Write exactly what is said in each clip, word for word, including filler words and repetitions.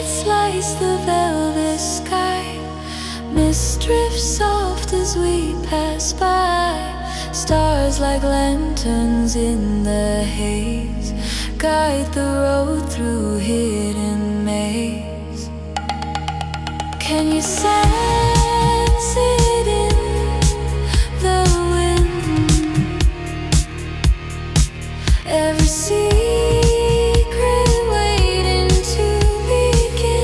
light slice the velvet sky. Mist drifts soft as we pass by. Stars like lanterns in the haze guide the road through hidden maze. Can you sense it in the wind? Every secret waiting to begin.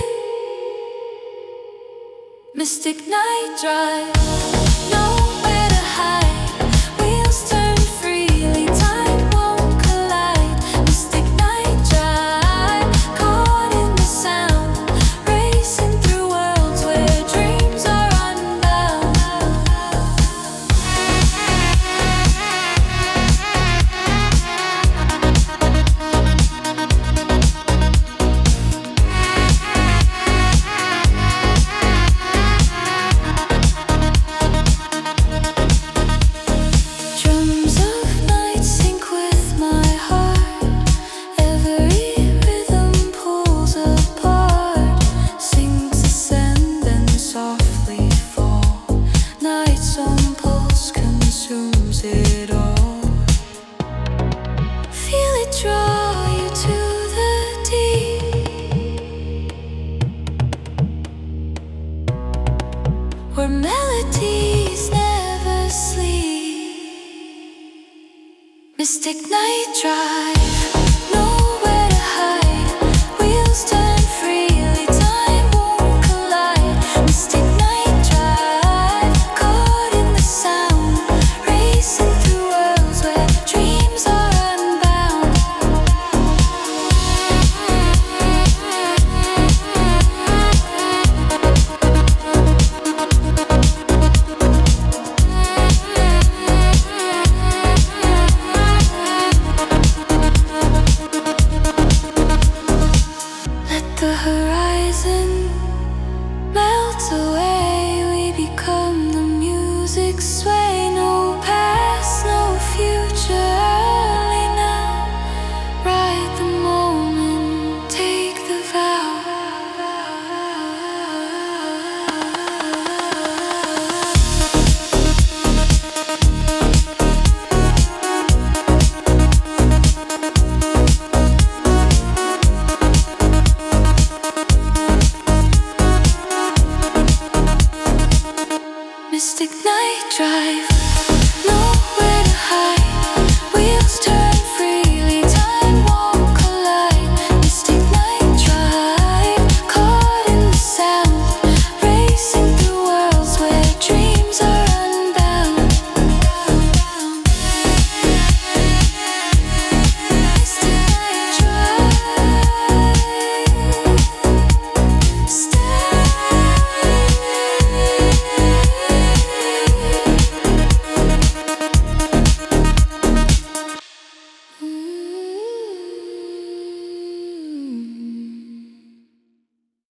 Mystic night drive, nowhere to hide. Wheels turn freely, time won't collide. Mystic night drive, caught in the sound, racing through worlds where dreams are unbound. Drums of night sync with my heart. Every rhythm pulls apart. Sings ascend and softly fall. Night's own pulse consumes it all. Feel it draw you to the deep, where melodies never sleep. Mystic night drive.